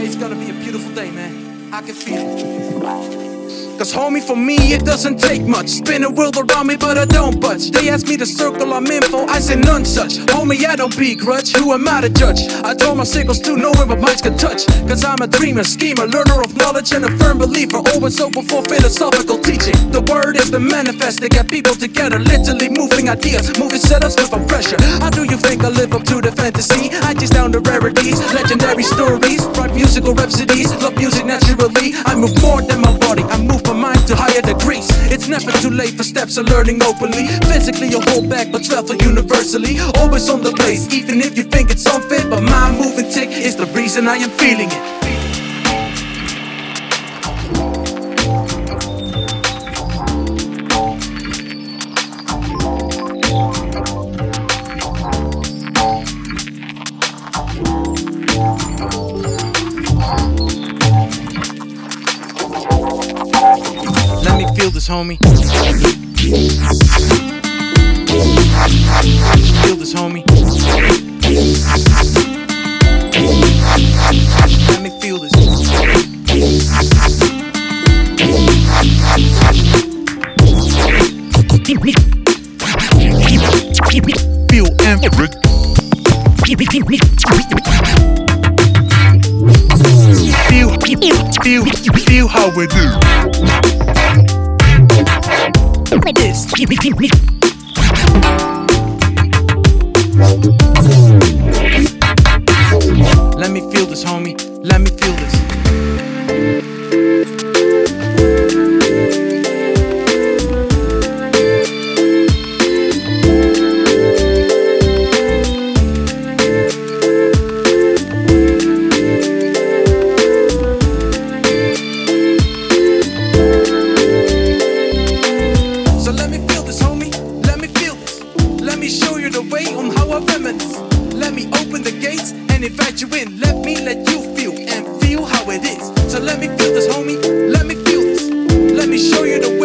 Today's gonna be a beautiful day, man. I can feel it. Cause homie, for me it doesn't take much. Spin a world around me but I don't budge. They ask me to circle I'm info, I say none such. Homie, I don't begrudge, who am I to judge? I told my sickles to know where my minds can touch. Cause I'm a dreamer, schemer, learner of knowledge and a firm believer. Always open for philosophical teaching. The word is the manifest, they get people together. Literally moving ideas, moving setups without pressure. How do you think I live up to the fantasy? I chase down the rarities, legendary stories, write musical rhapsodies, love music naturally. I move more than my body, I move my mind to higher degrees. It's never too late for steps of learning openly. Physically you hold back but travel universally. Always on the place, even if you think it's unfit. But my moving tick is the reason I am feeling it. Let me feel this, homie. Feel this, homie. Let me feel this. Feel and feel how we do. This. Let me feel this, homie. Let me feel this. So let me feel this, homie. Let me feel this. Let me show you the way on how I reminisce. Let me open the gates and invite you in. Let me let you feel and feel how it is. So let me feel this, homie. Let me feel this. Let me show you the way.